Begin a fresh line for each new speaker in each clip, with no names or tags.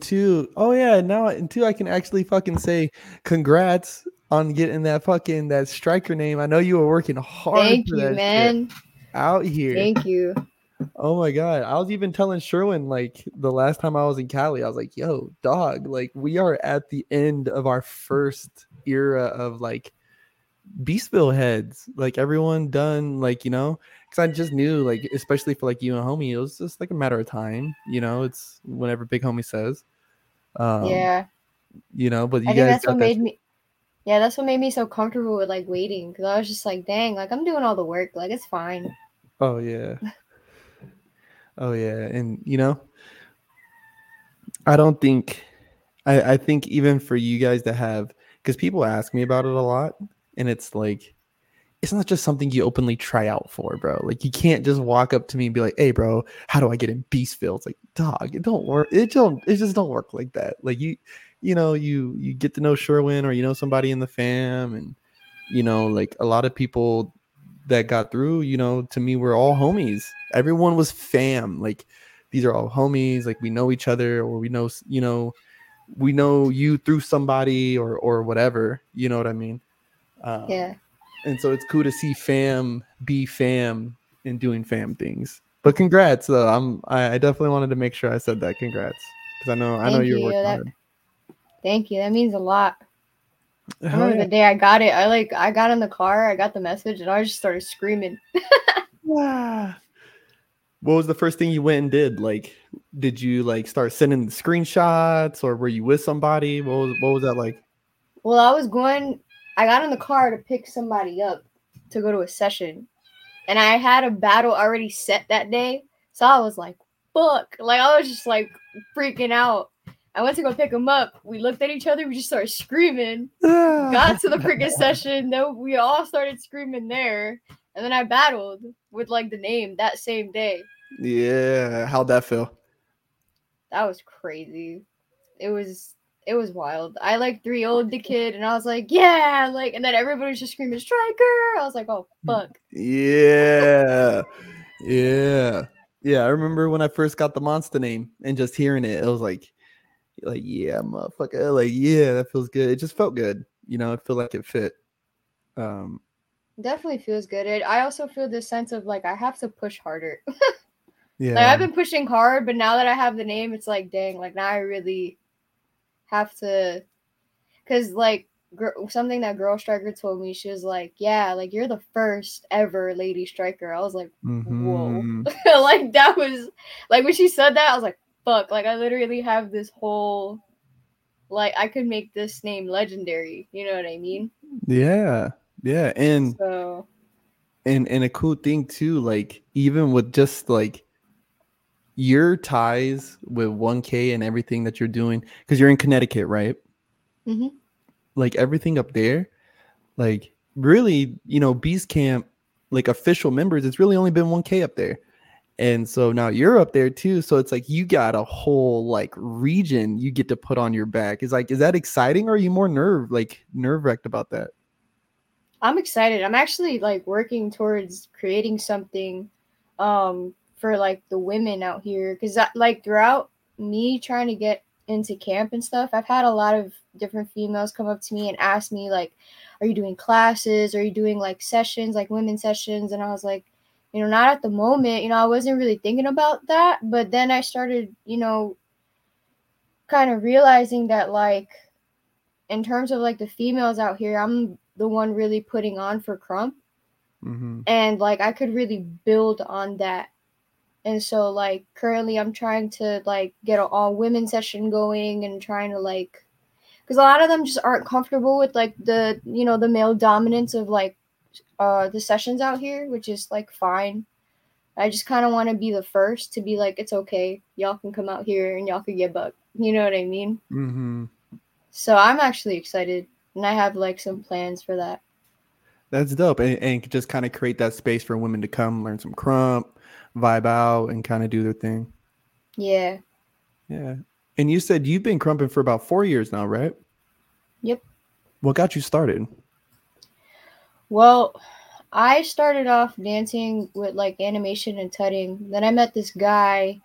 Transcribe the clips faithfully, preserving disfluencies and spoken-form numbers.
and two, oh yeah, now and two, I can actually fucking say congrats on getting that fucking that striker name. I know you were working hard
Thank
for
you,
that shit
man.
out here.
Thank you.
Oh my god, I was even telling Sherwin like the last time I was in Cali, I was like, "Yo, dog, like we are at the end of our first era of like Beastville heads. Like everyone done, like you know." Because I just knew, like, especially for like you and homie, it was just like a matter of time. You know, it's whenever big homie says. Um,
Yeah.
you know, but
I
you
think
guys
that's
got
what
that
made
shit.
me yeah, that's what made me so comfortable with like waiting because I was just like, dang, like I'm doing all the work, like it's fine.
Oh yeah. Oh yeah. And you know, I don't think I, I think even for you guys to have because people ask me about it a lot, and it's like it's not just something you openly try out for, bro. Like you can't just walk up to me and be like, "Hey, bro, how do I get in Beastville?" It's like, dog, it don't work. It don't. It just don't work like that. Like you, you know, you you get to know Sherwin or you know somebody in the fam, and you know, like a lot of people that got through. You know, to me, we're all homies. Everyone was fam. Like these are all homies. Like we know each other, or we know, you know, we know you through somebody or or whatever. You know what I mean? Um,
Yeah.
and so it's cool to see fam be fam and doing fam things. But congrats, though. I'm I, I definitely wanted to make sure I said that. Congrats, because I know I know
Thank
you're
you.
working
That
hard.
thank you. That means a lot. I
Hell
remember
yeah!
the day I got it. I like I got in the car, I got the message, and I just started screaming.
Ah. What was the first thing you went and did? Like, did you like start sending the screenshots, or were you with somebody? What was what was that like?
Well, I was going I got in the car to pick somebody up to go to a session. And I had a battle already set that day. So I was like, fuck. Like I was just like freaking out. I went to go pick him up. We looked at each other, we just started screaming.
Ah.
Got to the freaking session, then we all started screaming there. And then I battled with like the name that same day.
Yeah, how'd that feel?
That was crazy. It was it was wild. I like three old the kid and I was like, yeah, like and then everybody was just screaming striker. I was like, oh fuck.
Yeah. Yeah. Yeah. I remember when I first got the monster name and just hearing it, it was like, like, yeah, motherfucker. Like, yeah, that feels good. It just felt good. You know, it felt like it fit. Um,
Definitely feels good. It, I also feel this sense of like I have to push harder. Like
yeah.
I've been pushing hard, but now that I have the name, it's like dang, like now I really have to, cause like gr- something that Girl Striker told me, she was like, yeah, like you're the first ever lady striker. I was like, whoa,
Mm-hmm.
like that was like when she said that, I was like, fuck, like I literally have this whole like I could make this name legendary. You know what I mean?
Yeah. Yeah. And
So
and and a cool thing too, like even with just like your ties with one K and everything that you're doing, because you're in Connecticut, right?
mm-hmm.
Like everything up there, like really, you know, Beast Camp, like official members, it's really only been one K up there. And so now you're up there too. So it's like you got a whole like region you get to put on your back. Is like, is that exciting or are you more nerve like nerve wracked about that?
I'm excited. I'm actually like working towards creating something um for like the women out here cuz like throughout me trying to get into camp and stuff, I've had a lot of different females come up to me and ask me like, are you doing classes? Are you doing like sessions, like women sessions? And I was like, you know, not at the moment. You know, I wasn't really thinking about that, but then I started, you know, kind of realizing that like in terms of like the females out here, I'm the one really putting on for Crump.
Mm-hmm.
And like I could really build on that. And so like currently I'm trying to like get an all women session going and trying to like because a lot of them just aren't comfortable with like the you know the male dominance of like uh the sessions out here, which is like fine. I just kind of want to be the first to be like it's okay, y'all can come out here and y'all can get bucked. You know what I mean?
Mm-hmm.
So I'm actually excited and I have like some plans for that.
That's dope. And, and just kind of create that space for women to come learn some Crump, vibe out, and kind of do their thing.
Yeah.
Yeah. And you said you've been crumping for about four years now, right?
Yep.
What got you started?
Well, I started off dancing with like animation and tutting. Then I met this guy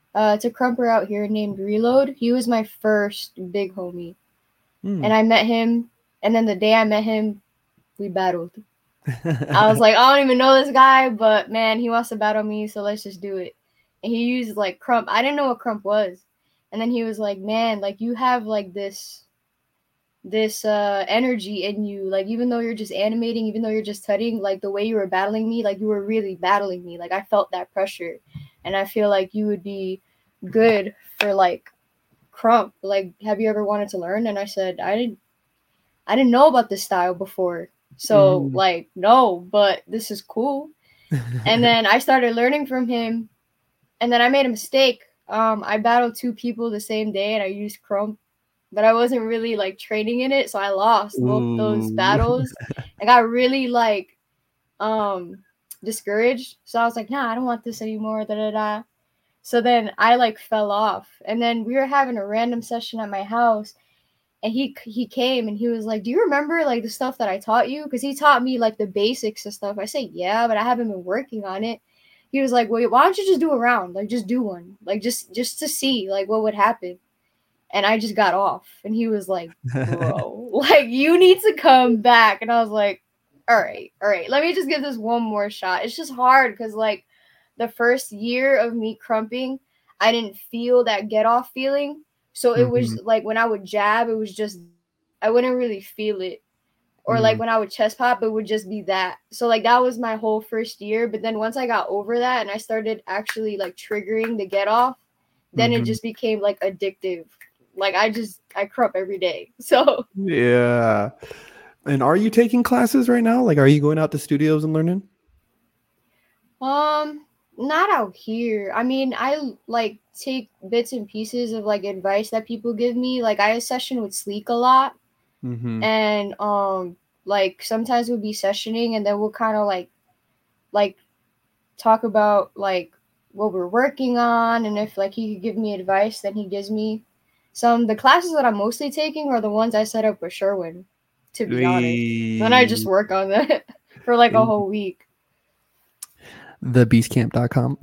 Uh, it's a crumper out here named Reload. He was my first big homie,
Mm.
and I met him. And then the day I met him, we battled. I was like, I don't even know this guy, but man, he wants to battle me, so let's just do it. And he used like Crump. I didn't know what Crump was. And then he was like, man, like you have like this this uh energy in you. Like even though you're just animating, even though you're just tutting, like the way you were battling me, like you were really battling me. Like I felt that pressure. And I feel like you would be good for like Crump. Like, have you ever wanted to learn? And I said, I didn't I didn't know about this style before. So
Mm.
like, no, but this is cool. And then I started learning from him. And then I made a mistake. Um, I battled two people the same day and I used Crump, but I wasn't really like training in it. So I lost both those
Ooh.
battles. I got really like um discouraged. So I was like, nah, I don't want this anymore. Da da da. So then I like fell off. And then we were having a random session at my house and he he came and he was like, "Do you remember like the stuff that I taught you?" Because he taught me like the basics and stuff. I say, "Yeah, but I haven't been working on it." He was like, "Wait, why don't you just do a round? Like, just do one, like just just to see like what would happen." And I just got off, and he was like, "Bro, like you need to come back." And I was like, "All right, all right, let me just give this one more shot." It's just hard because like the first year of me crumping, I didn't feel that get off feeling. So it was
Mhm.
like when I would jab, it was just I wouldn't really feel it. Or like
Mm.
when I would chest pop, it would just be that. So like that was my whole first year. But then once I got over that and I started actually like triggering the get off, then it
Mhm.
just became like addictive. Like I just I crump every day. So
Yeah. And are you taking classes right now? Like, are you going out to studios and learning?
um not out here. I mean, I like take bits and pieces of like advice that people give me. Like I session with Sleek a lot.
Mm-hmm.
And um like sometimes we'll be sessioning and then we'll kind of like like talk about like what we're working on, and if like he could give me advice, then he gives me some. The classes that I'm mostly taking are the ones I set up with Sherwin, to be honest. Then I just
We
work on that for like a whole week.
the beast camp dot com.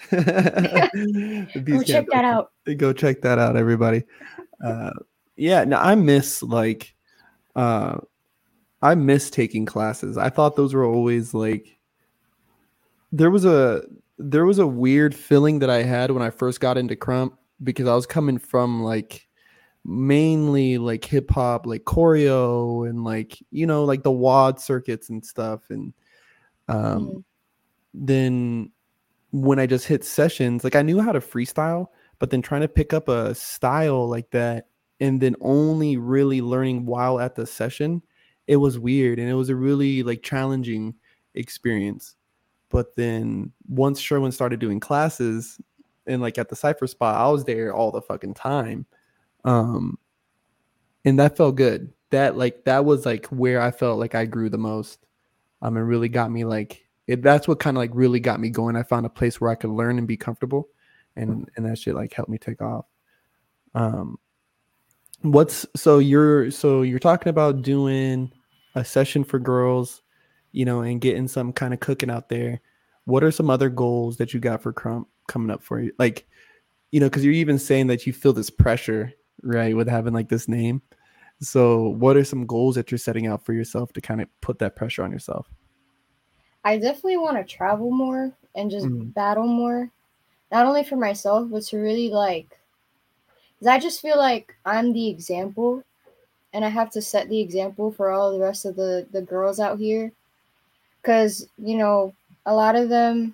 the
Go check that
beast camp dot com.
out.
Go check that out, everybody. Uh, yeah, no, I miss like uh I miss taking classes. I thought those were always like there was a there was a weird feeling that I had when I first got into Crump because I was coming from like mainly like hip hop, like choreo and like you know like the WOD circuits and stuff, and um,
Mm-hmm.
then when I just hit sessions, like I knew how to freestyle, but then trying to pick up a style like that and then only really learning while at the session, it was weird and it was a really like challenging experience. But then once Sherwin started doing classes and like at the Cypher spot, I was there all the fucking time. Um, and that felt good. That like that was like where I felt like I grew the most. Um, and really got me like it. That's what kind of like really got me going. I found a place where I could learn and be comfortable, and and that shit like helped me take off. Um, what's so you're so you're talking about doing a session for girls, you know, and getting some kind of cooking out there. What are some other goals that you got for Crump coming up for you? Like, you know, because you're even saying that you feel this pressure, right, with having like this name. So, what are some goals that you're setting out for yourself to kind of put that pressure on yourself?
I definitely want to travel more and just
Mm.
battle more, not only for myself but to really like, because I just feel like I'm the example and I have to set the example for all the rest of the the girls out here, because you know a lot of them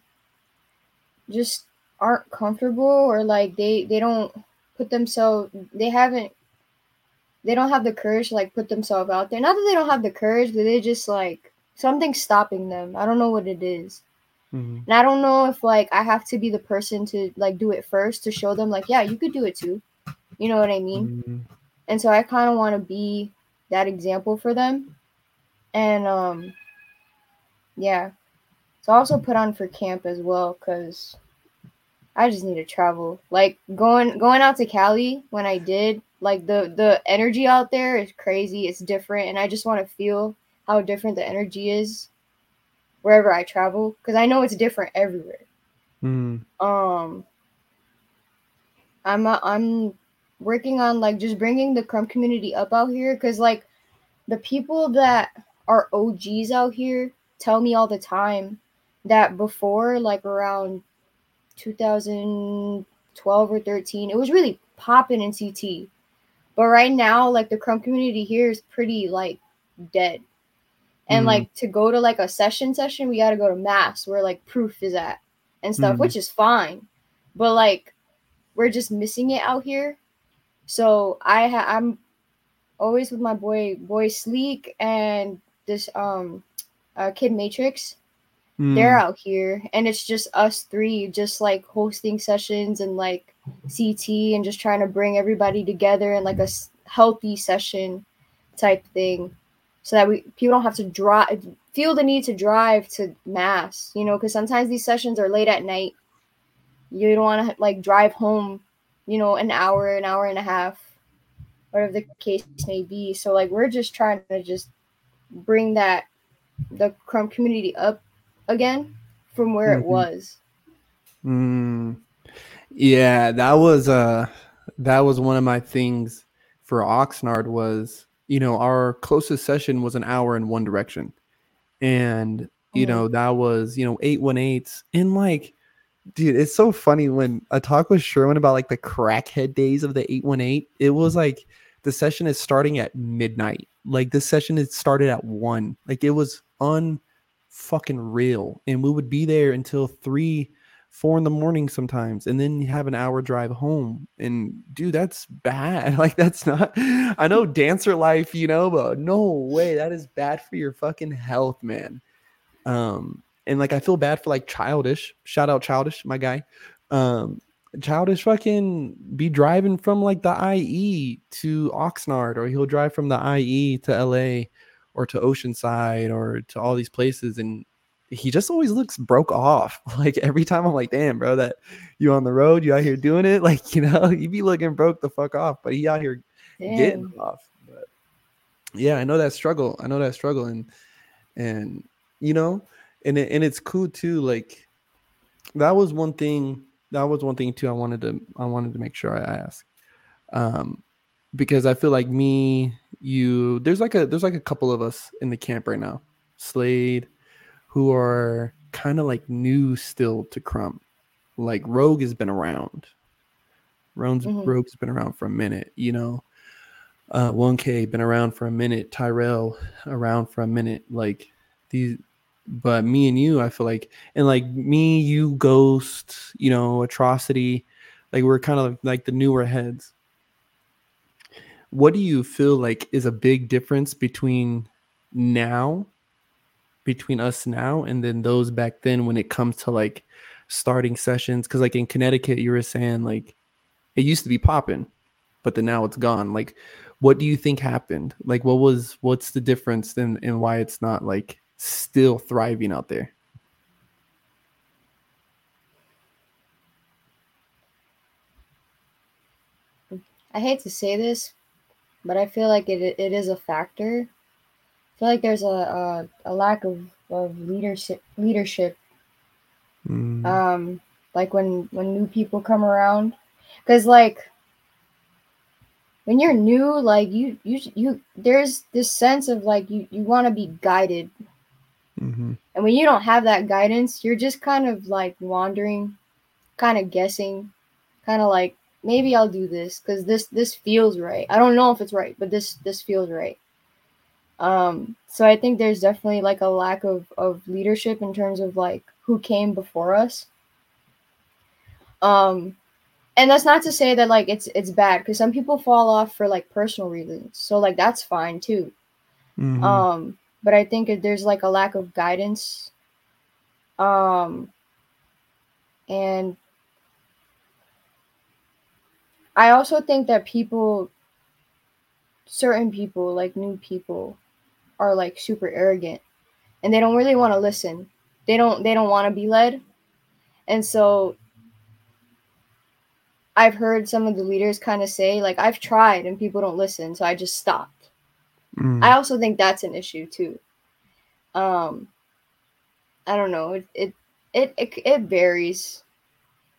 just aren't comfortable, or like they they don't put themselves they haven't they don't have the courage to like put themselves out there. Not that they don't have the courage, but they just like something's stopping them. I don't know what it is.
Mm.
And I don't know if like I have to be the person to like do it first to show them like, yeah, you could do it too. You know what I mean?
Mm.
And so I kind of want to be that example for them. And um yeah. So I also put on for camp as well, cuz I just need to travel. Like going going out to Cali when I did, like the the energy out there is crazy. It's different, and I just want to feel how different the energy is wherever I travel, because I know it's different everywhere.
Mm.
Um, I'm uh, I'm working on like just bringing the Crumb community up out here, because like the people that are O Gs out here tell me all the time that before, like around two thousand twelve or thirteen, it was really popping in C T. But right now, like the Crumb community here is pretty like dead. And
Mm,
like to go to like a session session, we got to go to mass where like proof is at and stuff,
mm,
which is fine. But like we're just missing it out here. So I ha- I'm always with my boy boy Sleek and this um uh, kid Matrix. They're
mm,
out here, and it's just us three, just like hosting sessions and like C T, and just trying to bring everybody together in like a s- healthy session type thing, so that we people don't have to drive, feel the need to drive to mass, you know, because sometimes these sessions are late at night. You don't want to like drive home, you know, an hour, an hour and a half, whatever the case may be. So like we're just trying to just bring that the Crumb community up again from where it
mhm,
was.
mm. Yeah, that was uh that was one of my things for Oxnard was, you know, our closest session was an hour in one direction. And, you
Mm-hmm.
know, that was, you know, eight one eights. And like, dude, it's so funny when I talk with Sherwin about like the crackhead days of the eight one eight. It was like the session is starting at midnight. Like this session is started at one. Like it was un fucking real. And we would be there until three, four in the morning sometimes. And then you have an hour drive home. And dude, that's bad. Like that's not, I know dancer life, you know, but no way. That is bad for your fucking health, man. Um, and like I feel bad for like Childish. Shout out Childish, my guy. Um, Childish fucking be driving from like the I E to Oxnard, or he'll drive from the I E to L A or to Oceanside or to all these places, and he just always looks broke off. Like every time I'm like, damn, bro, that you on the road, you out here doing it, like you know, you be looking broke the fuck off, but he out here getting
Damn.
off. But yeah, I know that struggle. I know that struggle, and and you know, and it, and it's cool too. Like that was one thing. That was one thing too. I wanted to I wanted to make sure I asked, um, because I feel like me, you, there's like a there's like a couple of us in the camp right now, Slade, who are kind of like new still to Crump. Like Rogue has been around. Rogue's,
Mm-hmm.
Rogue's been around for a minute, you know. Uh, one K been around for a minute. Tyrell around for a minute. Like these, but me and you, I feel like, and like me, you, Ghost, you know, Atrocity, like we're kind of like the newer heads. What do you feel like is a big difference between now, between us now, and then those back then when it comes to like starting sessions? Because like in Connecticut, you were saying like it used to be popping, but then now it's gone. Like, what do you think happened? Like, what was what's the difference in and why it's not like still thriving out there?
I hate to say this, but I feel like it it is a factor. I feel like there's a a, a lack of, of leadership leadership.
Mm,
Um, like when when new people come around, because like when you're new, like you you you there's this sense of like you you want to be guided,
mm-hmm,
and when you don't have that guidance, you're just kind of like wandering, kind of guessing, kind of like maybe I'll do this because this this feels right. I don't know if it's right, but this this feels right. Um, so I think there's definitely like a lack of of leadership in terms of like who came before us. Um, and that's not to say that like it's it's bad, because some people fall off for like personal reasons. So like that's fine too.
mm-hmm,
Um, but I think that there's like a lack of guidance. Um, and I also think that people, certain people, like new people, are like super arrogant, and they don't really want to listen. They don't they don't want to be led. And so I've heard some of the leaders kind of say like I've tried and people don't listen, so I just stopped. I
mm,
also think that's an issue too. Um, I don't know. It it it it, it varies.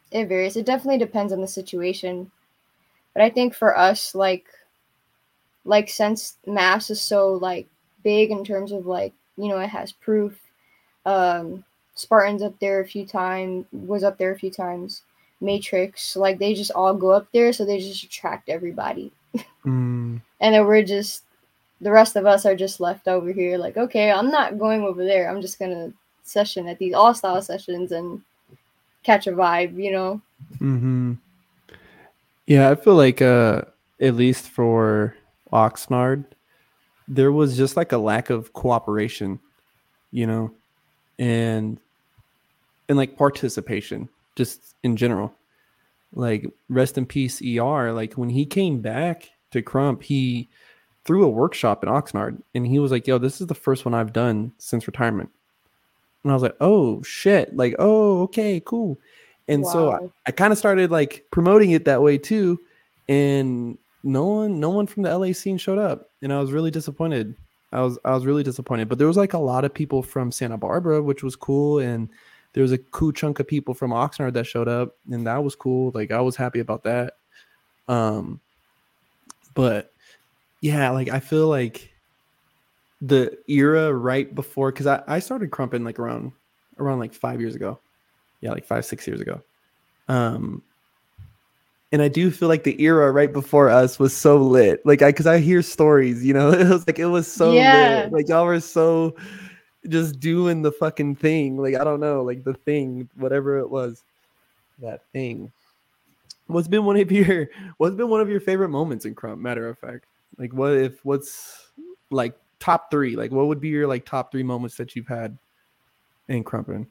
It varies. It definitely depends on the situation. But I think for us, like like since mass is so like big in terms of like, you know, it has proof. Um Spartan's up there a few times, was up there a few times. Matrix, like they just all go up there, so they just attract everybody.
Mm.
And then we're just the rest of us are just left over here like, okay, I'm not going over there. I'm just gonna session at these all style sessions and catch a vibe, you know?
Hmm. Yeah, I feel like uh at least for Oxnard, there was just like a lack of cooperation, you know, and and like participation just in general. Like rest in peace E R, like when he came back to Crump, he threw a workshop in Oxnard and he was like, "Yo, this is the first one I've done since retirement." And I was like, "Oh shit." Like, "Oh, okay, cool." And so I,
Wow.
I kind of started like promoting it that way too, and no one no one from the L A scene showed up, and I was really disappointed. I was I was really disappointed. But there was like a lot of people from Santa Barbara, which was cool, and there was a cool chunk of people from Oxnard that showed up, and that was cool. Like I was happy about that. Um, but yeah, like I feel like the era right before, because I, I started crumping like around around like five years ago. Yeah, like five, six years ago. Um, and I do feel like the era right before us was so lit. Like I cause I hear stories, you know, it was like it was so lit.
Yeah.
Like y'all were so just doing the fucking thing. Like I don't know, like the thing, whatever it was, that thing. What's been one of your what's been one of your favorite moments in Crump, matter of fact? Like what if what's like top three? Like what would be your like top three moments that you've had in Crumpin'?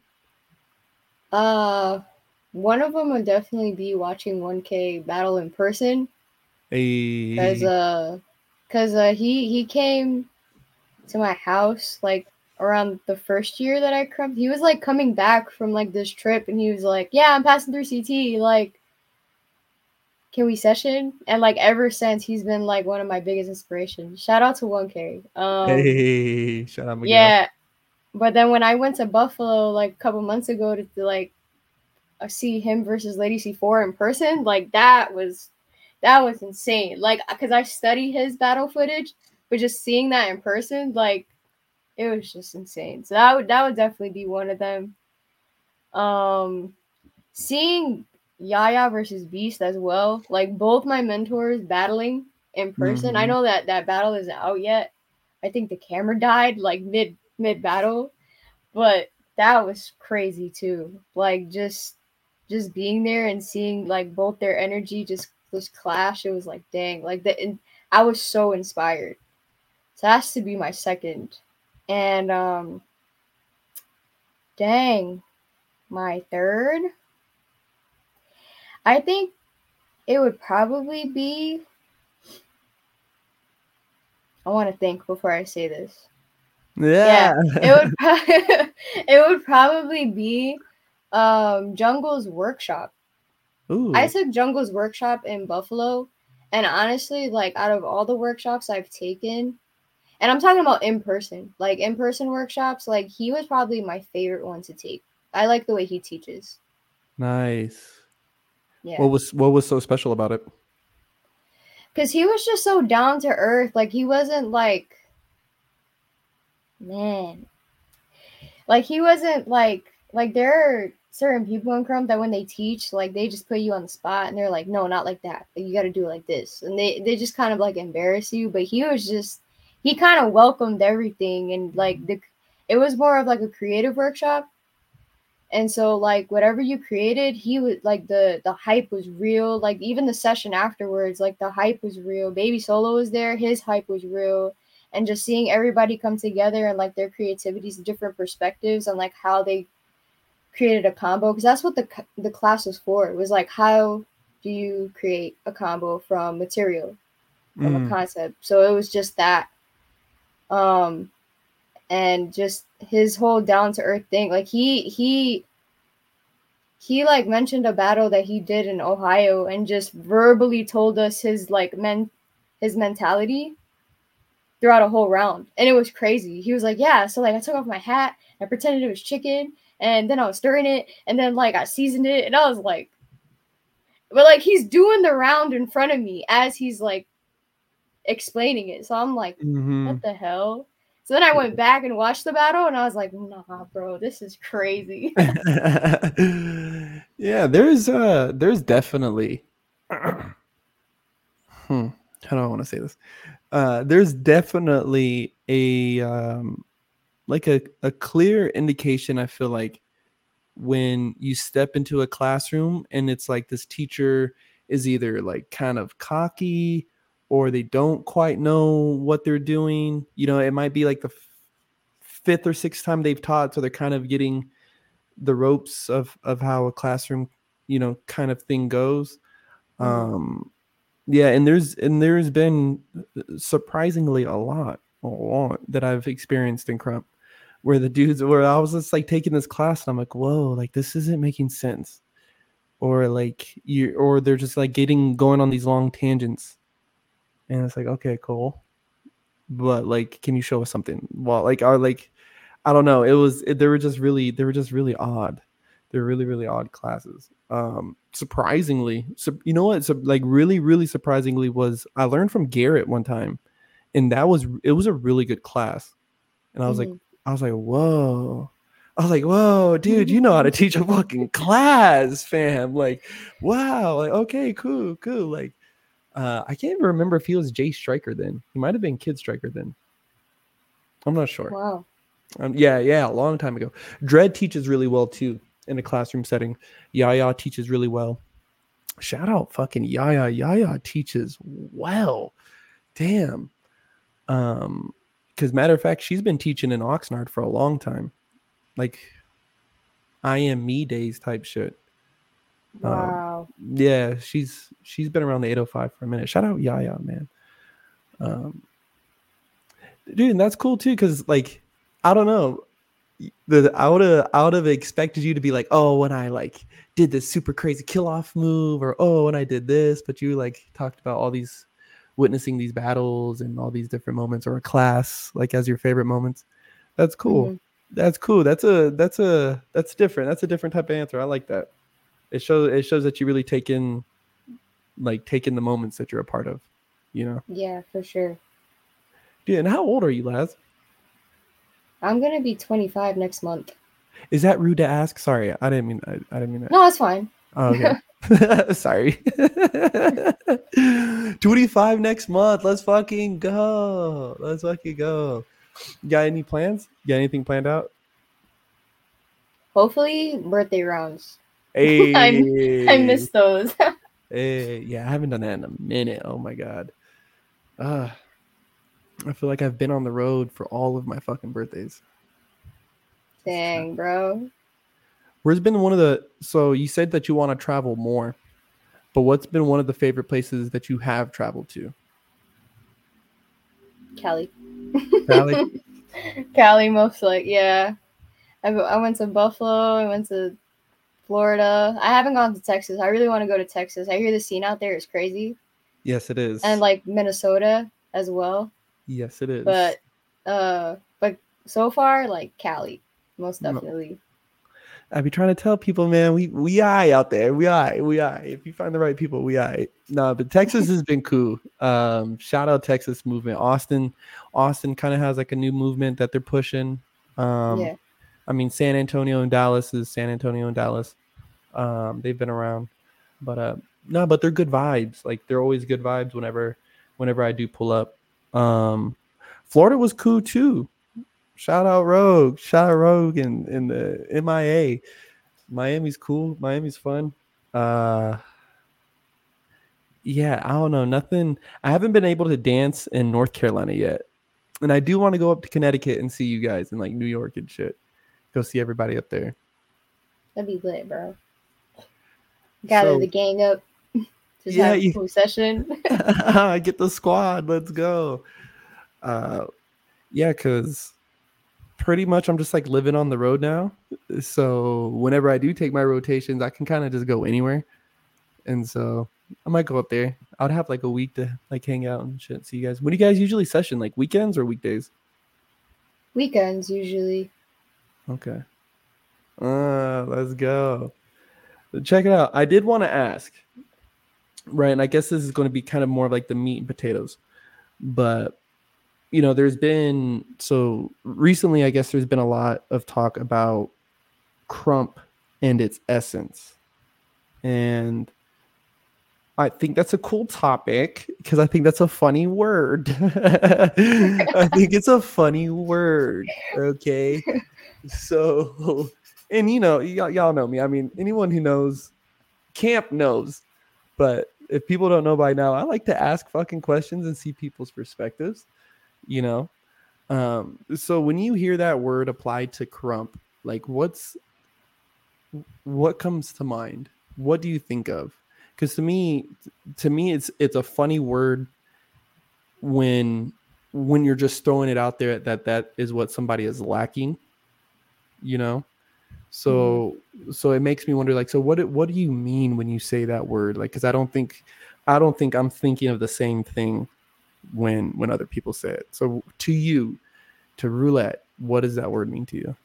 Uh One of them would definitely be watching one K battle in person cuz
A
uh cuz uh he he came to my house like around the first year that I crumped. He was like coming back from like this trip and he was like, "Yeah, I'm passing through C T. Like, can we session?" And like ever since he's been like one of my biggest inspirations. Shout out to one K. Um
hey, shout out Miguel.
yeah, but then when I went to Buffalo like a couple months ago to, to like uh, see him versus Lady C four in person, like that was that was insane. Like cuz I study his battle footage, but just seeing that in person, like it was just insane. So that would that would definitely be one of them. Um Seeing Yaya versus Beast as well, like both my mentors battling in person. I
Mm-hmm.
know that that battle isn't out yet. I think the camera died like mid mid battle, but that was crazy too. Like just just being there and seeing like both their energy just just clash. It was like dang, like the and I was so inspired. So that has to be my second. And um dang, my third, I think it would probably be. I want to think before I say this.
Yeah.
Yeah, it would. Pro- it would probably be um, Jungle's workshop. I
Ooh,
took Jungle's workshop in Buffalo, and honestly, like out of all the workshops I've taken, and I'm talking about in person, like in person workshops, like he was probably my favorite one to take. I like the way he teaches.
nice. What
Yeah.
was what was so special about it?
Because he was just so down to earth. Like, he wasn't like, man, like, he wasn't like, like, there are certain people in Crump that when they teach, like, they just put you on the spot and they're like, no, not like that. Like, you got to do it like this. And they, they just kind of like embarrass you. But he was just, he kind of welcomed everything. And like, the, it was more of like a creative workshop. And so like whatever you created, he would like the the hype was real. Like even the session afterwards, like the hype was real. Baby Solo was there, his hype was real. And just seeing everybody come together and like their creativities, different perspectives on like how they created a combo, because that's what the the class was for. It was like, how do you create a combo from material, from a
Mm,
concept? So it was just that. Um and just his whole down to earth thing. Like he he he like mentioned a battle that he did in Ohio and just verbally told us his like men his mentality throughout a whole round. And it was crazy. He was like, "Yeah, so like I took off my hat, I pretended it was chicken, and then I was stirring it, and then like I seasoned it." And I was like, But like he's doing the round in front of me as he's like explaining it. So I'm like,
Mm-hmm.
what the hell? So then I went back and watched the battle, and I was like, nah, bro, this is crazy.
Yeah, there's uh there's definitely hmm, how do I want to say this? Uh there's definitely a um like a, a clear indication, I feel like, when you step into a classroom and it's like this teacher is either like kind of cocky or they don't quite know what they're doing. You know, it might be like the f- fifth or sixth time they've taught, so they're kind of getting the ropes of of how a classroom, you know, kind of thing goes.
Mm.
Um yeah, and there's and there's been surprisingly a lot, a lot that I've experienced in Crump where the dudes where I was just like taking this class and I'm like, whoa, like this isn't making sense. Or like you or they're just like getting going on these long tangents. And it's like, okay, cool. But like, can you show us something? Well, like are like I don't know. It was it, they were just really they were just really odd. They're really really odd classes. Um, surprisingly, so you know what? So like really really surprisingly was I learned from Garrett one time, and that was it was a really good class. And I was like
Mm-hmm.
I was like whoa. I was like whoa, dude, you know how to teach a fucking class, fam. Like wow, like okay, cool, cool. Like uh, I can't even remember if he was Jay Striker then. He might have been Kid Striker then. I'm not sure.
Wow.
Um, yeah, yeah, a long time ago. Dread teaches really well too in a classroom setting. Yaya teaches really well. Shout out fucking Yaya. Yaya teaches well. Damn. Um, because matter of fact, she's been teaching in Oxnard for a long time. Like I am me days type shit. Um,
Wow.
yeah, she's she's been around the eight oh five for a minute. Shout out Yaya, man. Um, dude, and that's cool too, because like, I don't know. The I would have I would have expected you to be like, oh, when I like did this super crazy kill off move, or oh, when I did this, but you like talked about all these witnessing these battles and all these different moments, or a class like as your favorite moments. That's cool.
Mm-hmm.
That's cool. That's a that's a that's different. That's a different type of answer. I like that. It shows it shows that you really take in like take in the moments that you're a part of, you know.
Yeah, for sure.
Dude, and how old are you, Laz?
I'm gonna be twenty-five next month.
Is that rude to ask? Sorry, I didn't mean I, I didn't mean that.
No, it's fine.
Oh, okay. Sorry. twenty-five next month. Let's fucking go. Let's fucking go. You got any plans? You got anything planned out?
Hopefully, birthday rounds.
Hey.
I I miss those.
Hey, yeah, I haven't done that in a minute. Oh my god. Uh, I feel like I've been on the road for all of my fucking birthdays.
Dang, bro.
Where's been one of the so you said that you want to travel more, but what's been one of the favorite places that you have traveled to?
Cali.
Cali?
Cali, most like, yeah. I, I went to Buffalo. I went to Florida. I haven't gone to Texas. I really want to go to Texas. I hear the scene out there is crazy.
Yes, it is.
And like Minnesota as well.
Yes, it is.
But uh but so far like Cali, most definitely.
No. I be trying to tell people, man, we we eye out there. We eye, we eye. If you find the right people, we eye. No, but Texas has been cool. Um, shout out Texas movement. Austin, Austin kind of has like a new movement that they're pushing. Um,
yeah.
I mean, San Antonio and Dallas is San Antonio and Dallas. Um, they've been around, but uh, no, but they're good vibes. Like they're always good vibes whenever, whenever I do pull up. Um, Florida was cool too. Shout out Rogue. Shout out Rogue in, in the M I A. Miami's cool. Miami's fun. Uh, yeah, I don't know. Nothing. I haven't been able to dance in North Carolina yet. And I do want to go up to Connecticut and see you guys in like New York and shit. Go see everybody up there.
That'd be lit, bro. Gather
So,
the gang up. Just
yeah,
have a
you,
cool session.
get the squad. Let's go. Uh, yeah, because pretty much I'm just like living on the road now. So whenever I do take my rotations, I can kind of just go anywhere. And so I might go up there. I'd have like a week to like hang out and shit. See you guys. When do you guys usually session? Like weekends or weekdays?
Weekends usually.
Okay. Uh, let's go. Check it out. I did want to ask. right? And I guess this is going to be kind of more like the meat and potatoes. But, you know, there's been, so recently, I guess there's been a lot of talk about Crump and its essence. And I think that's a cool topic because I think that's a funny word. I think it's a funny word. Okay. So, and you know, y- y'all know me. I mean, anyone who knows camp knows. But if people don't know by now, I like to ask fucking questions and see people's perspectives, you know? Um, so when you hear that word applied to Crump, like what's what comes to mind? What do you think of? Because to me, to me, it's it's a funny word when when you're just throwing it out there that that is what somebody is lacking, you know. So mm-hmm. so it makes me wonder, like, so what what do you mean when you say that word? Like, because I don't think I don't think I'm thinking of the same thing when when other people say it. So to you, to Roulette, what does that word mean to you?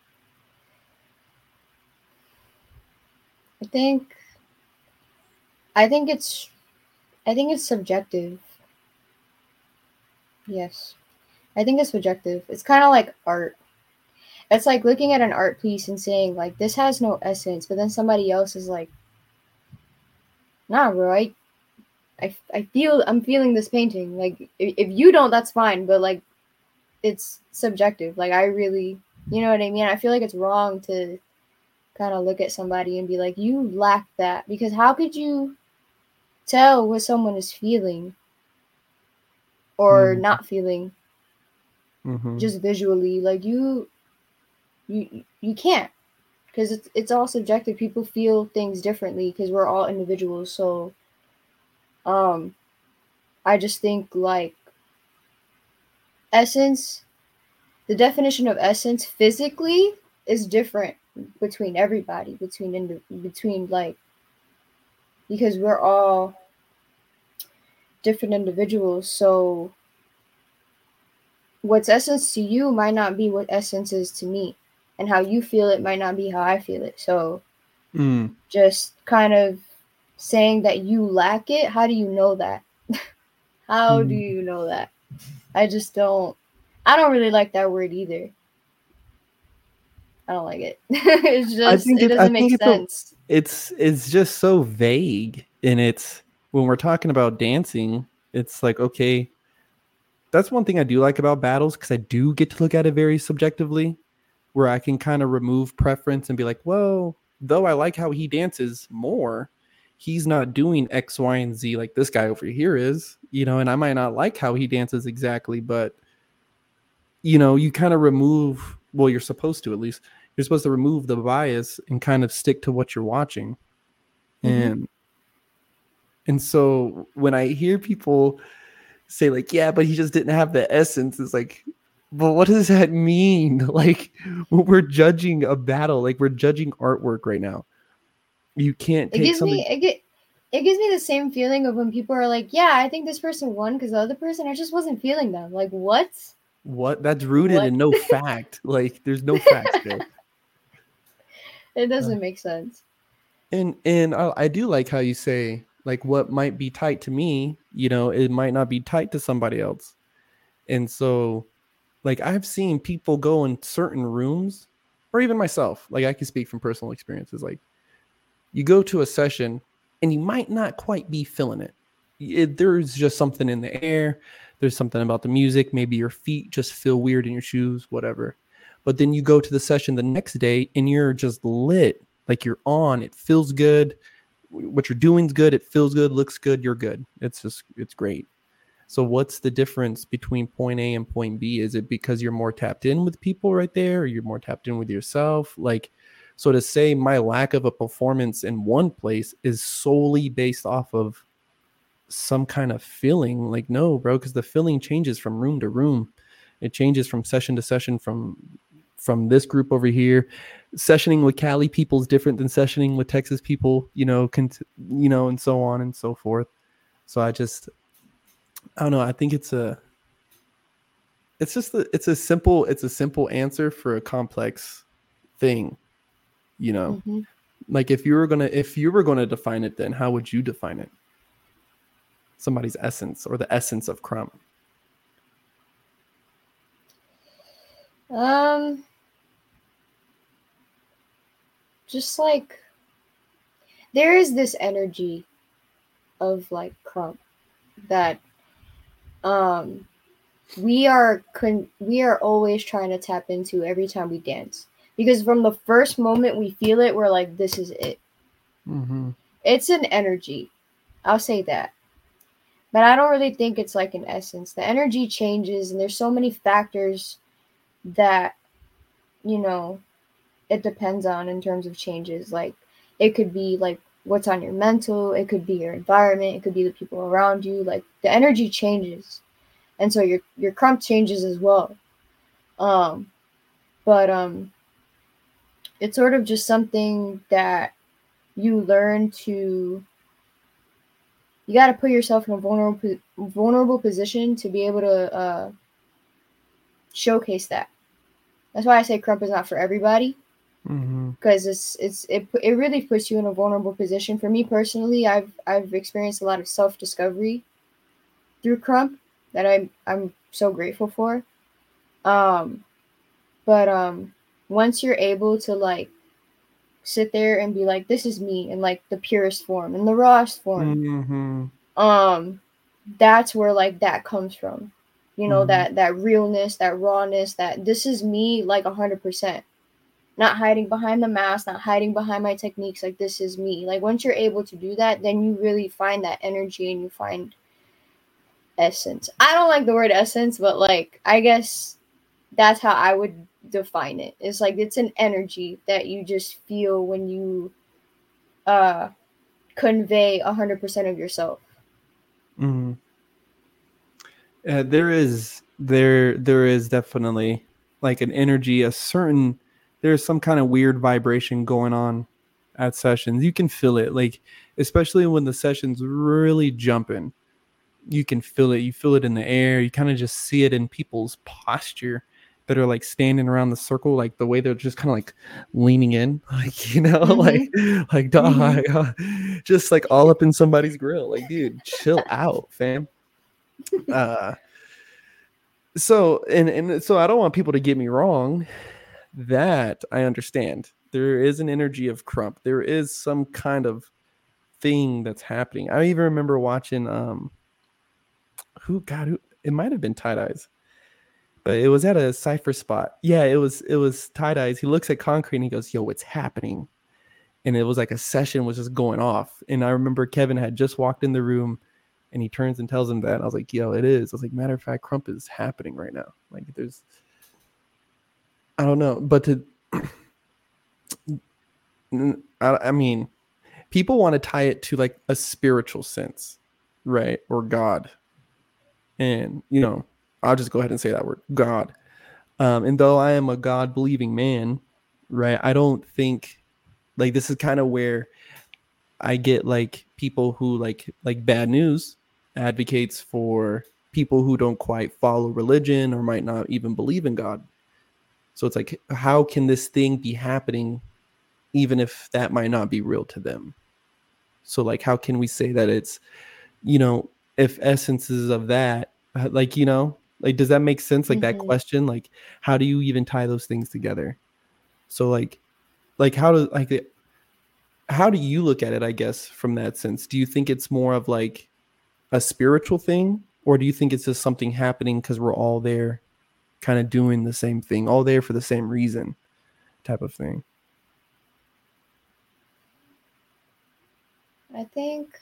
I think I think it's I think it's subjective. Yes. I think it's subjective. It's kind of like art. It's like looking at an art piece and saying, like, this has no essence, but then somebody else is like, nah, bro, I, I, I feel, I'm feeling this painting. Like, if, if you don't, that's fine, but, like, it's subjective. Like, I really, you know what I mean? I feel like it's wrong to kind of look at somebody and be like, you lack that. Because how could you tell what someone is feeling or mm-hmm. not feeling mm-hmm. just visually? Like, you, you, you can't. Because it's, it's all subjective. People feel things differently because we're all individuals. So um, I just think, like, essence, the definition of essence physically is different between everybody, between, indi- between like, because we're all different individuals. So what's essence to you might not be what essence is to me. And how you feel it might not be how I feel it. So mm. just kind of saying that you lack it, how do you know that? How mm. do you know that? I just don't, I don't really like that word either. I don't like it. It's just,
I think
it,
it
doesn't
I
make
think
sense.
It's, a, it's, it's just so vague. And it's, when we're talking about dancing, it's like, okay, that's one thing I do like about battles, because I do get to look at it very subjectively, where I can kind of remove preference and be like, well, though I like how he dances more, he's not doing X, Y, and Z like this guy over here is, you know, and I might not like how he dances exactly, but, you know, you kind of remove, well, you're supposed to, at least, you're supposed to remove the bias and kind of stick to what you're watching. Mm-hmm. And, and so when I hear people say like, yeah, but he just didn't have the essence, it's like, but what does that mean? Like, we're judging a battle, like we're judging artwork right now. You can't take
it gives
something.
Me, it, get, it gives me the same feeling of when people are like, yeah, I think this person won because the other person, I just wasn't feeling them. Like, what?
What? That's rooted what? in no fact. Like, there's no facts there.
It doesn't uh, make sense.
And and I, I do like how you say, like, what might be tight to me, you know, it might not be tight to somebody else. And so, like, I've seen people go in certain rooms, or even myself, like, I can speak from personal experiences. Like, you go to a session and you might not quite be feeling it. it. There's just something in the air. There's something about the music. Maybe your feet just feel weird in your shoes, whatever. But then you go to the session the next day and you're just lit. Like, you're on. It feels good. What you're doing's good. It feels good, looks good. You're good. It's just, it's great. So what's the difference between point A and point B? Is it because you're more tapped in with people right there, or you're more tapped in with yourself? Like, so to say my lack of a performance in one place is solely based off of some kind of feeling, like, no, bro, because the feeling changes from room to room. It changes from session to session, from from this group over here. Sessioning with Cali people is different than sessioning with Texas people, you know, cont- you know, and so on and so forth. So I just, I don't know. I think it's a, it's just a, it's a simple, it's a simple answer for a complex thing, you know. Mm-hmm. Like, if you were gonna, if you were gonna define it, then how would you define it? somebody's essence or the essence of Crump?
Um, just like there is this energy of like Crump that um we are con- we are always trying to tap into every time we dance, because from the first moment we feel it, we're like, this is it.
Mm-hmm.
It's an energy, I'll say that, but I don't really think it's like an essence. The energy changes, and there's so many factors that, you know, it depends on in terms of changes. Like it could be like what's on your mental, it could be your environment, it could be the people around you. Like the energy changes, and so your your Crump changes as well. um but um it's sort of just something that you learn to, you got to put yourself in a vulnerable vulnerable position to be able to uh showcase that. That's why I say Crump is not for everybody,
Mm-hmm.
because it's it's it, it really puts you in a vulnerable position. For me personally, I've I've experienced a lot of self-discovery through Crump that I'm I'm so grateful for. Um but um once you're able to like sit there and be like, this is me in like the purest form, in the rawest form,
Mm-hmm.
um that's where like that comes from. You know,
Mm-hmm.
that that realness, that rawness, that this is me like a hundred percent. Not hiding behind the mask, not hiding behind my techniques. Like this is me. Like once you're able to do that, then you really find that energy and you find essence. I don't like the word essence, but like I guess that's how I would define it. It's like it's an energy that you just feel when you uh convey a hundred percent of yourself.
Mm-hmm. Uh, there is there there is definitely like an energy, a certain there's some kind of weird vibration going on at sessions. You can feel it, like especially when the session's really jumping. You can feel it. You feel it in the air. You kind of just see it in people's posture that are like standing around the circle, like the way they're just kind of like leaning in, like you know, like
Mm-hmm.
like die,
Mm-hmm.
just like all up in somebody's grill. Like, dude, chill out, fam. Uh, so and and so I don't want people to get me wrong. That I understand. There is an energy of Crump. There is some kind of thing that's happening. I even remember watching um who God who it might have been Tight Eyes, but it was at a cipher spot. Yeah, it was it was Tight Eyes. He looks at Concrete and he goes, "Yo, what's happening?" And it was like a session was just going off. And I remember Kevin had just walked in the room and he turns and tells him that. And I was like, "Yo, it is." I was like, "Matter of fact, Crump is happening right now." Like there's I don't know, but to I, I mean, people want to tie it to like a spiritual sense, right? Or God. And, you know, I'll just go ahead and say that word, God. Um, and though I am a God believing man, right, I don't think like this is kind of where I get like people who like like bad news advocates for people who don't quite follow religion or might not even believe in God. So it's like, how can this thing be happening even if that might not be real to them? So like, how can we say that it's, you know, if essences of that, uh, like, you know, like, does that make sense? Like that
Mm-hmm.
question, like, how do you even tie those things together? So like, like how do like, how do you look at it? I guess from that sense, do you think it's more of like a spiritual thing, or do you think it's just something happening because we're all there, kind of doing the same thing, all there for the same reason, type of thing?
I think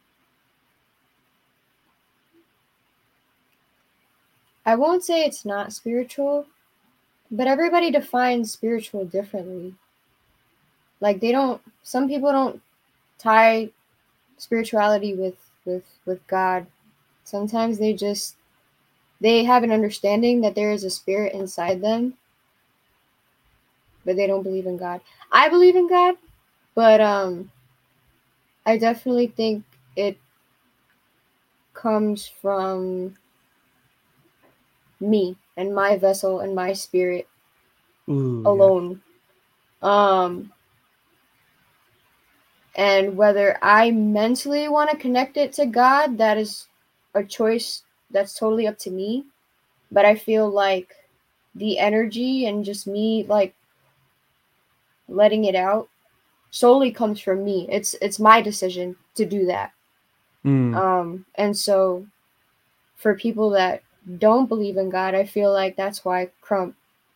I won't say it's not spiritual, but everybody defines spiritual differently. Like they don't, some people don't tie spirituality with with with God. Sometimes they just they have an understanding that there is a spirit inside them, but they don't believe in God. I believe in God, but um I definitely think it comes from me and my vessel and my spirit
Ooh, yeah.
alone. Um and whether I mentally want to connect it to God, that is a choice that's totally up to me, but I feel like the energy and just me like letting it out solely comes from me. It's it's my decision to do that.
Mm.
Um, and so for people that don't believe in God, I feel like that's why Crump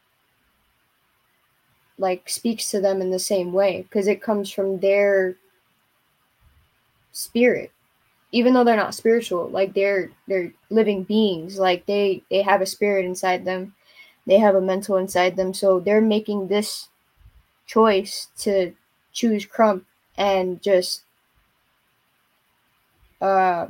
like speaks to them in the same way, because it comes from their spirit. Even though they're not spiritual, like they're they're living beings, like they they have a spirit inside them, they have a mental inside them, so they're making this choice to choose Crump and just uh,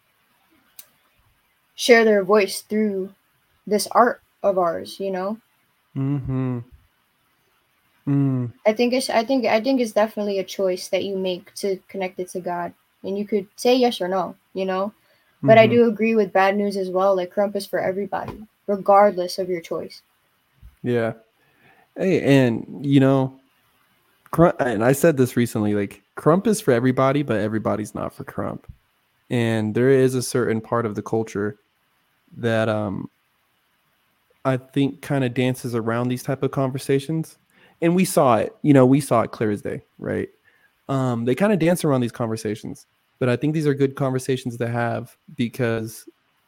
share their voice through this art of ours, you know.
Mm-hmm. Mm.
I think it's I think I think it's definitely a choice that you make to connect it to God, and you could say yes or no, you know. But I
Mm-hmm.
do agree with bad news as well. Like Crump is for everybody, regardless of your choice.
Yeah. Hey, and you know, Crump, and I said this recently, like Crump is for everybody, but everybody's not for Crump. And there is a certain part of the culture that um I think kind of dances around these type of conversations. And we saw it, you know, we saw it clear as day, right? Um, they kind of dance around these conversations. But I think these are good conversations to have because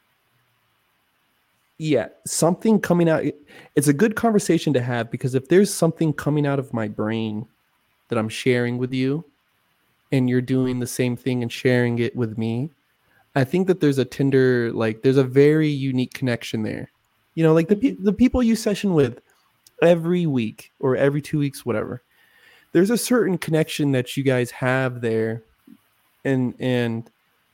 yeah, something coming out, it's a good conversation to have because if there's something coming out of my brain that I'm sharing with you and you're doing the same thing and sharing it with me, I think that there's a tender, like there's a very unique connection there. You know, like the
Mm-hmm.
pe- the people you session with every week or every two weeks, whatever. There's a certain connection that you guys have there, and and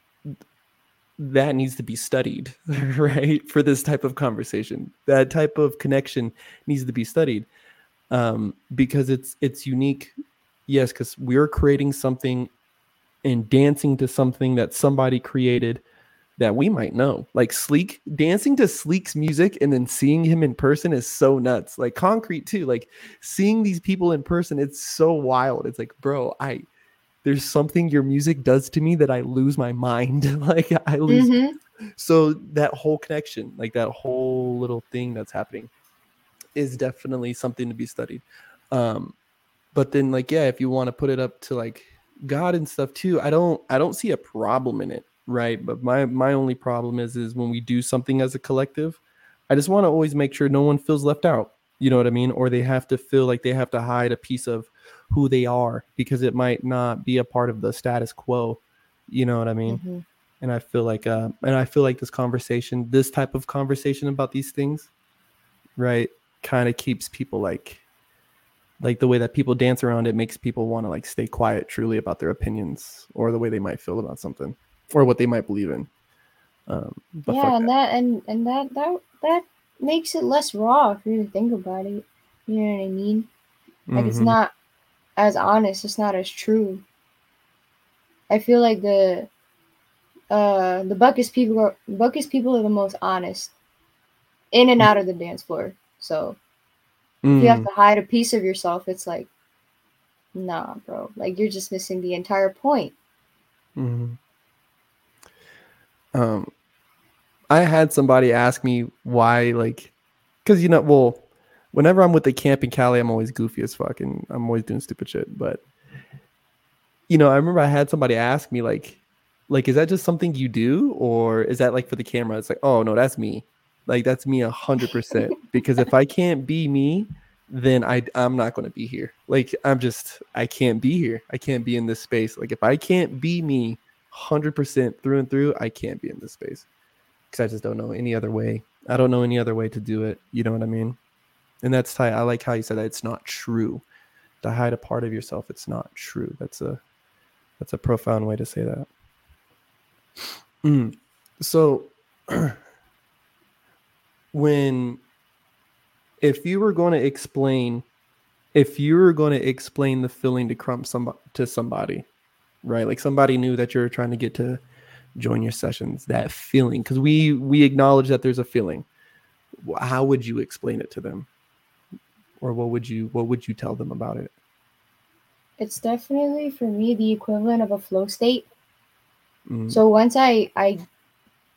that needs to be studied, right? For this type of conversation, that type of connection needs to be studied um, because it's it's unique. Yes, because we're creating something and dancing to something that somebody created that we might know. Like Sleek, dancing to Sleek's music and then seeing him in person is so nuts. Like Concrete too. Like seeing these people in person, it's so wild. It's like, bro, I there's something your music does to me that I lose my mind. Like I lose.
Mm-hmm.
So that whole connection, like that whole little thing that's happening, is definitely something to be studied. Um, but then, like, yeah, if you want to put it up to like God and stuff too, I don't, I don't see a problem in it, right? But my my only problem is, is when we do something as a collective, I just want to always make sure no one feels left out. You know what I mean? Or they have to feel like they have to hide a piece of who they are because it might not be a part of the status quo. You know what I mean?
Mm-hmm.
And I feel like, uh, and I feel like this conversation, this type of conversation about these things, right, kind of keeps people like, like the way that people dance around it makes people want to like stay quiet truly about their opinions or the way they might feel about something or what they might believe in. Um, but
Yeah,
fuck
and
that.
that and and that that that makes it less raw if you really think about it. You know what I mean? Like it's
Mm-hmm.
not as honest. It's not as true. I feel like the uh the Buckus people are Buckus people are the most honest in and out of the dance floor. So if you have
Mm.
to hide a piece of yourself, it's like, nah, bro. Like you're just missing the entire point.
Mm-hmm. Um, I had somebody ask me why, like, because you know, well, whenever I'm with the camp in Cali, I'm always goofy as fuck and I'm always doing stupid shit. But you know, I remember I had somebody ask me like, like, is that just something you do, or is that like for the camera? It's like, oh no, that's me. Like that's me a hundred percent. Because if I can't be me, then I I'm not going to be here. Like I'm just I can't be here. I can't be in this space. Like if I can't be me, hundred percent through and through, I can't be in this space because I just don't know any other way. I don't know any other way to do it. You know what I mean? And that's tight. I like how you said that it's not true to hide a part of yourself. It's not true. That's a that's a profound way to say that. Mm. So, when if you were going to explain, if you were going to explain the feeling to crump some to somebody, right? Like somebody knew that you're trying to get to join your sessions. That feeling, because we we acknowledge that there's a feeling. How would you explain it to them, or what would you what would you tell them about it?
It's definitely for me the equivalent of a flow state.
Mm.
So once I I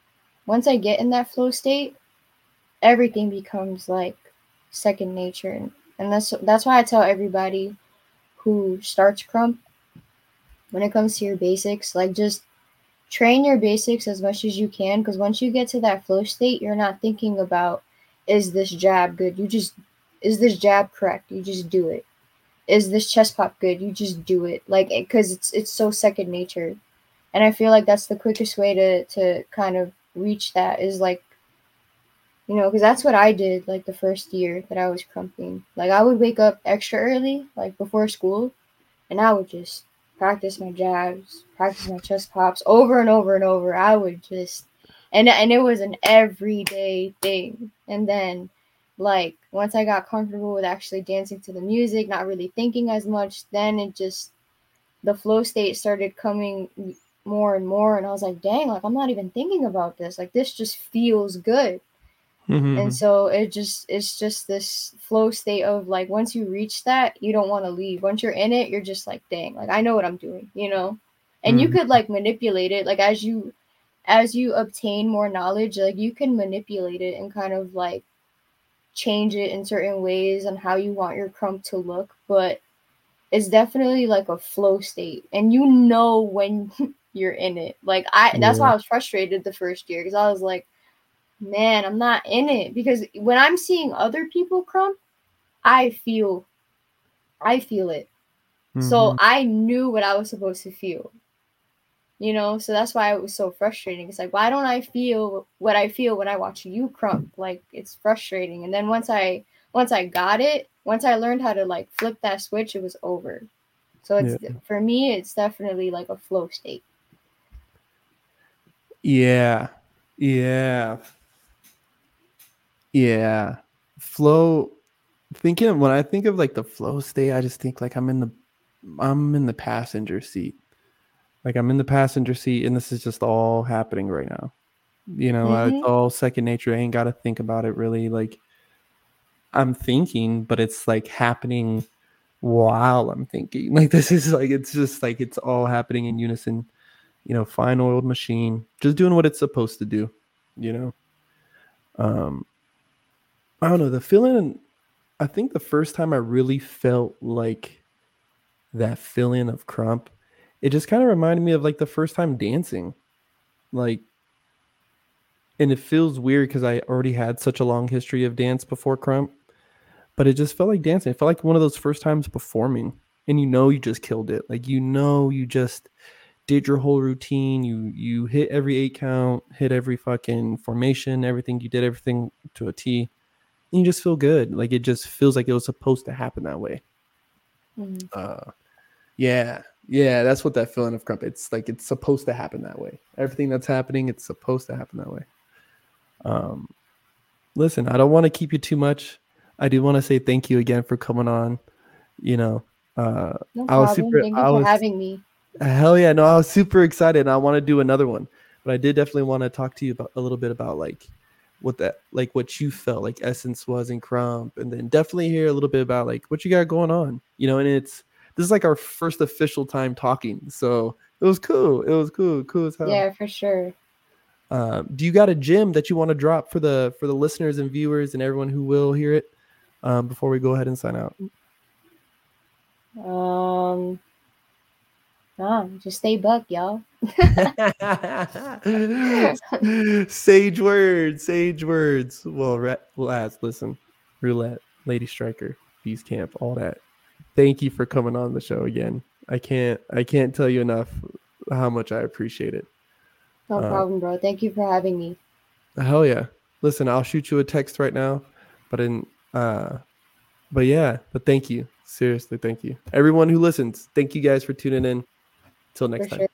once I get in that flow state, everything becomes like second nature. And, and that's that's why I tell everybody who starts Crump, when it comes to your basics, like just train your basics as much as you can, because once you get to that flow state, you're not thinking about, is this jab good? You just, is this jab correct? You just do it. Is this chest pop good? You just do it. Like, because it's it's so second nature. And I feel like that's the quickest way to to kind of reach that, is like, you know, because that's what I did like the first year that I was crumping. Like I would wake up extra early, like before school, and I would just practice my jabs, practice my chest pops over and over and over. I would just, and and it was an everyday thing. And then, like once I got comfortable with actually dancing to the music, not really thinking as much, then it just, the flow state started coming more and more, and I was like, dang, like I'm not even thinking about this. Like this just feels good.
Mm-hmm.
And so it just, it's just this flow state of like, once you reach that, you don't want to leave. Once you're in it, you're just like, dang, like I know what I'm doing, you know? And
Mm-hmm.
you could like manipulate it. Like as you, as you obtain more knowledge, like you can manipulate it and kind of like change it in certain ways on how you want your crump to look. But it's definitely like a flow state. And you know when you're in it. Like I, that's
Yeah.
why I was frustrated the first year, because I was like, man, I'm not in it. Because when I'm seeing other people crump, I feel, I feel it.
Mm-hmm.
So I knew what I was supposed to feel, you know? So that's why it was so frustrating. It's like, why don't I feel what I feel when I watch you crump? Like, it's frustrating. And then once I, once I got it, once I learned how to like flip that switch, it was over. So it's, yeah. For me, it's definitely like a flow state.
Yeah. Yeah. Yeah. Flow, thinking, when I think of like the flow state, I just think like I'm in the, I'm in the passenger seat. Like I'm in the passenger seat and this is just all happening right now. You know, mm-hmm. It's all second nature. I ain't got to think about it really. Like I'm thinking, but it's like happening while I'm thinking. Like this is like, it's just like, it's all happening in unison. You know, fine oiled machine, just doing what it's supposed to do, you know? Um, I don't know, the feeling, I think the first time I really felt like that feeling of crump, it just kind of reminded me of like the first time dancing. Like, and it feels weird because I already had such a long history of dance before crump, but it just felt like dancing. It felt like one of those first times performing, and you know, you just killed it. Like, you know, you just did your whole routine. You you hit every eight count, hit every fucking formation, everything. You did everything to a T. And you just feel good. Like it just feels like it was supposed to happen that way. Mm-hmm. Uh, yeah, yeah, that's what that feeling of crump. It's like it's supposed to happen that way. Everything that's happening, it's supposed to happen that way. Um, listen, I don't want to keep you too much. I do want to say thank you again for coming on. You know, uh,
no
I was
problem.
super.
Thank you
I
for
was,
having me.
Hell yeah, no, I was super excited and I want to do another one, but I did definitely want to talk to you about a little bit about like what that, like what you felt like Essence was in Crump, and then definitely hear a little bit about like what you got going on, you know. And it's, this is like our first official time talking, so it was cool. It was cool, cool as hell.
Yeah, for sure.
Uh, do you got a gym that you want to drop for the for the listeners and viewers and everyone who will hear it um, before we go ahead and sign out?
Um. Oh, just stay buck, y'all.
Sage words, sage words. Well, lads, listen, Roulette, Lady Striker, Beast Camp, all that. Thank you for coming on the show again. I can't, I can't tell you enough how much I appreciate it.
No uh, problem, bro. Thank you for having me.
Hell yeah. Listen, I'll shoot you a text right now, but in, uh, but yeah, but thank you. Seriously, thank you. Everyone who listens, thank you guys for tuning in. Till next
for
time.
Sure.